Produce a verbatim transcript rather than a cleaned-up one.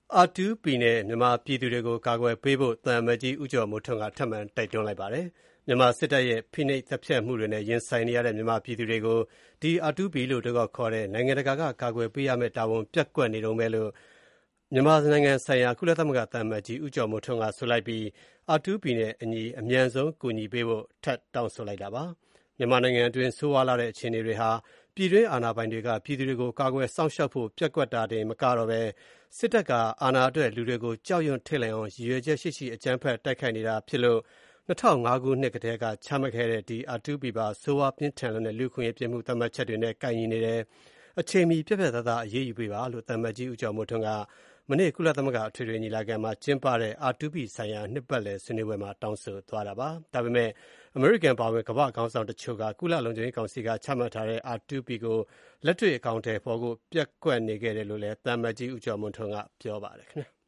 အာ တူးပီ နဲ့ မြန်မာပြည်သူတွေကိုကာကွယ်ပေးဖို့ သံအမတ်ကြီးဦးကျော်မိုးထွန်းက ထပ်မံတိုက်တွန်းလိုက်ပါတယ်။ မြန်မာစစ်တပ်ရဲ့ဖိနှိပ်သတ်ဖြတ်မှုတွေနဲ့ရင်ဆိုင်နေရတဲ့ မြန်မာပြည်သူတွေကို ဒီ အာ တူးပီ လို့အတိုကောက်ခေါ်တဲ့ နိုင်ငံတကာကကာကွယ်ပေးရမယ့်တာဝန်ပျက်ကွက်နေတုန်းပဲလို့ မြန်မာနိုင်ငံဆိုင်ရာ ကုလသမဂ္ဂသံအမတ်ကြီး ဦးကျော်မိုးထွန်းကဆိုလိုက်ပြီး အာ တူးပီ နဲ့အညီ အမြန်ဆုံးကူညီပေးဖို့ ထပ်တောင်းဆိုလိုက်တာပါ။ မြန်မာနိုင်ငံအတွင်း ဆိုးဝါးလှတဲ့အခြေအနေတွေဟာ ပြည်တွင်းအာဏာပိုင်တွေက ပြည်သူတွေကိုကာကွယ်စောင့်ရှောက်ဖို့ ပျက်ကွက်တာတင်မကတော့ဘဲ စစ်တပ်က အာဏာအတွက် လူတွေကို ကြောက်ရွံ့ထိတ်လန့်အောင် ရည်ရွယ်ချက်ရှိရှိ အကြမ်းဖက်တိုက်ခိုက်နေတာဖြစ်လို့ ၂၀၀၅ ခုနှစ်ကတည်းကချမှတ်ခဲ့တဲ့ ဒီ အာ တူးပီ ပါ ဆိုးဝါးပြင်းထန်လွန်းတဲ့ လူ့အခွင့်အရေးပြစ်မှုသတ်မှတ်ချက်တွေနဲ့ ကိုက်ညီနေတယ်။ အချိန်မီ ပြတ်ပြတ်သားသားအရေးယူပေးပါလို့ သံအမတ်ကြီးဦးကျော်မိုးထွန်းက မနေ့ ကုလသမဂ္ဂအထွေထွေညီလာခံမှာကျင်းပတဲ့ အာ တူးပီဆိုင်ရာ နှစ်ပတ်လည်ဆွေးနွေးပွဲမှာ တောင်းဆိုသွားတာပါ။ ဒါပေမဲ့ အမေရိကန်အပါအဝင် ကမ္ဘာ့ခေါင်းဆောင်တချို့က ကုလလုံခြုံရေးကောင်စီက ချမှတ်ထားတဲ့ အာ တူးပီ ကို လက်တွေ့အကောင်အထည်ဖော်ဖို့ ပျက်ကွက်နေခဲ့တယ်လို့လည်း သံအမတ်ကြီးဦးကျော်မိုးထွန်းက ပြောပါတယ်။